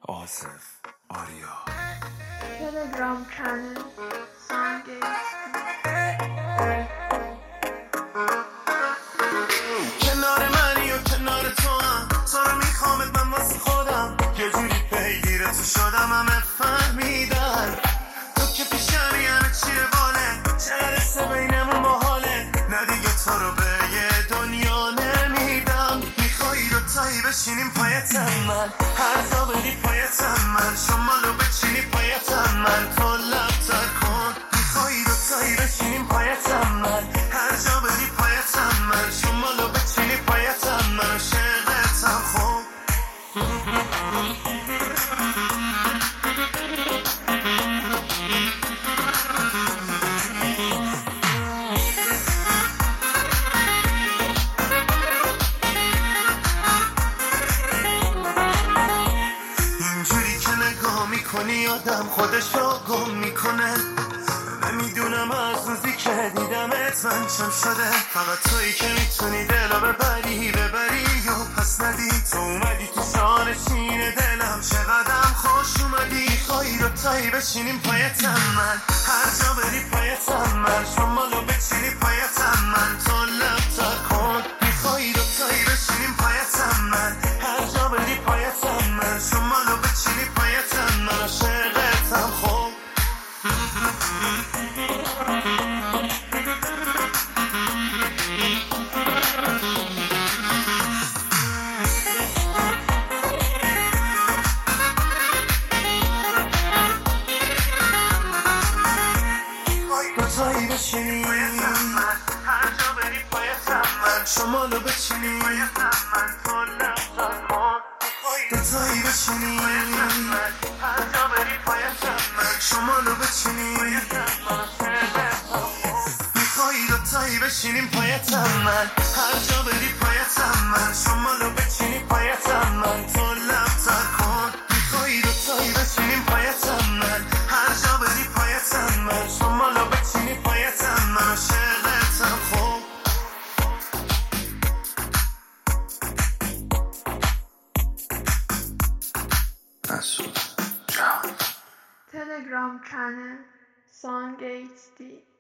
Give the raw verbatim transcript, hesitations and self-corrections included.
آصف آریا تلگرام کانال سانگیت کنار منی و کنار تو هم تو رو میخوامت من واسه خودم یه جوری پیگیره تو شدم همه فهمیدن تو که پیشم یعنی چیه باله جلسه بینمون محاله نه دیگه تو رو به یه دنیا نمیدم میخوایی دوتایی بشینیم پایتم من هر جا بری پایتم من شمالو بچینی پایتم من تو لبتر کن میخوایی دوتایی بشینیم پایتم من هر جا بری پایتم من شمالو بچینی پایتم من شغلتم خوب اینجوری که نگاه میکنی آدم خودشو گم میکنه نمیدونم از روزی که دیدمت من چم شده فقط تویی که میتونی دلو ببری ببری یا پس ندی تو اومدی تو شانشین دلم چقدرم خوش اومدی خواهی رو تایی بشینیم پایتم من هر جا بری پایتم من شمالو بچینی پایتم من تو لبتر کن میخوایی رو تایی بشینیم پایتم من هر جا بری پایتم من شمالو بچینی پایتم من شغلتم خوب دوتایی بشینی پایتم من هر جا بری پایتم من شمالو بچینی پایتم من تو لبتر کن دوتایی بشینی پایتم من هر جا بری پایتم من شمالو بچینی پایتم من شغلتم میخوایی دوتایی بشینیم پایتم من هر جا بری پایتم من شمالو بچینی پایتم من تو لبتر کن میخوایی دوتایی بشینیم پایتم من هر جا بری پایتم من شمالو بچینی پایتم من شغلتم خوب مسعود جان تلگرام کانال سانگیت دی